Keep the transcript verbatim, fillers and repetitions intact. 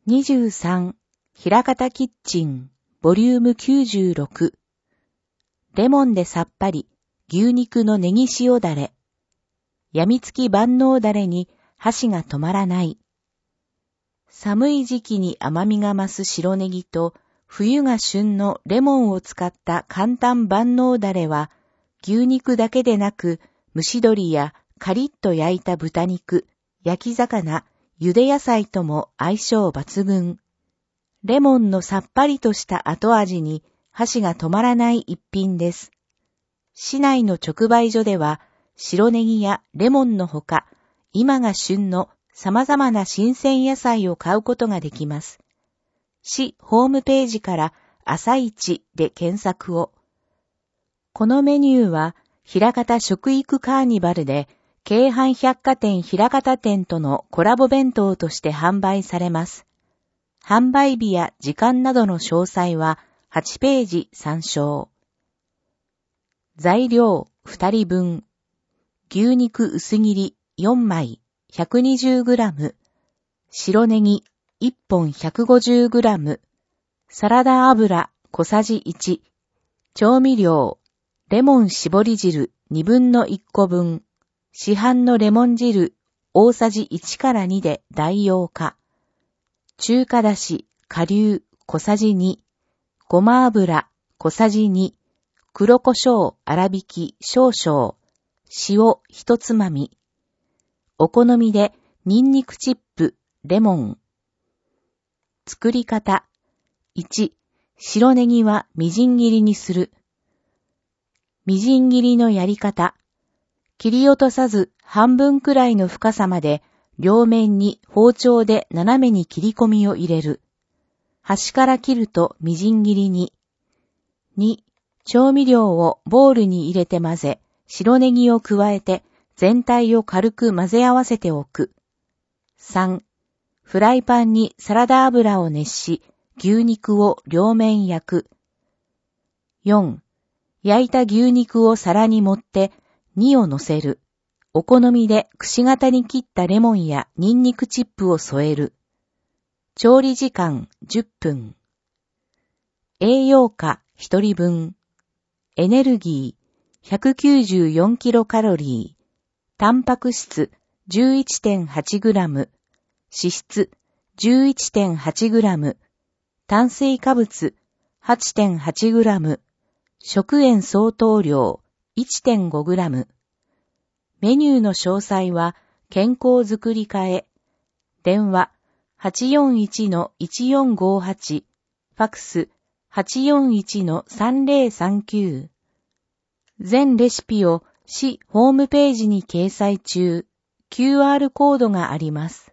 にじゅうさん、平方キッチン、ボリュームきゅうじゅうろく。レモンでさっぱり、牛肉のネギ塩だれ。やみつき万能だれに箸が止まらない。寒い時期に甘みが増す白ネギと、冬が旬のレモンを使った簡単万能だれは、牛肉だけでなく、蒸し鶏やカリッと焼いた豚肉、焼き魚、茹で野菜とも相性抜群。レモンのさっぱりとした後味に箸が止まらない一品です。市内の直売所では白ネギやレモンのほか、今が旬の様々な新鮮野菜を買うことができます。市ホームページから朝市で検索を。このメニューは平方食育カーニバルで京阪百貨店平方店とのコラボ弁当として販売されます。販売日や時間などの詳細ははちページ参照。材料ふたりぶん。牛肉薄切りよんまい ひゃくにじゅうグラム。白ネギいっぽん ひゃくごじゅうグラム。サラダ油小さじいち。調味料レモン絞り汁にぶんのいっこぶん。市販のレモン汁大さじいちからにで代用可。中華だし、顆粒小さじに。ごま油小さじに。黒胡椒粗挽き少々。塩一つまみ。お好みでニンニクチップ、レモン。作り方。いち、白ネギはみじん切りにする。みじん切りのやり方。切り落とさず半分くらいの深さまで両面に包丁で斜めに切り込みを入れる。端から切るとみじん切りに。に、調味料をボウルに入れて混ぜ、白ネギを加えて全体を軽く混ぜ合わせておく。さん、フライパンにサラダ油を熱し、牛肉を両面焼く。よん、焼いた牛肉を皿に盛って、にを乗せる。お好みでくし形に切ったレモンやニンニクチップを添える。調理時間じゅっぷん。栄養価ひとりぶん。エネルギー ひゃくきゅうじゅうよんキロカロリー。タンパク質 じゅういってんはちグラム。脂質 じゅういってんはちグラム。炭水化物 はちてんはちグラム。食塩相当量いってんごグラム。メニューの詳細は健康づくり課へ。電話 はちよんいちのいちよんごはち。ファクス はちよんいちのさんぜろさんきゅう。全レシピを市ホームページに掲載中。キューアール コードがあります。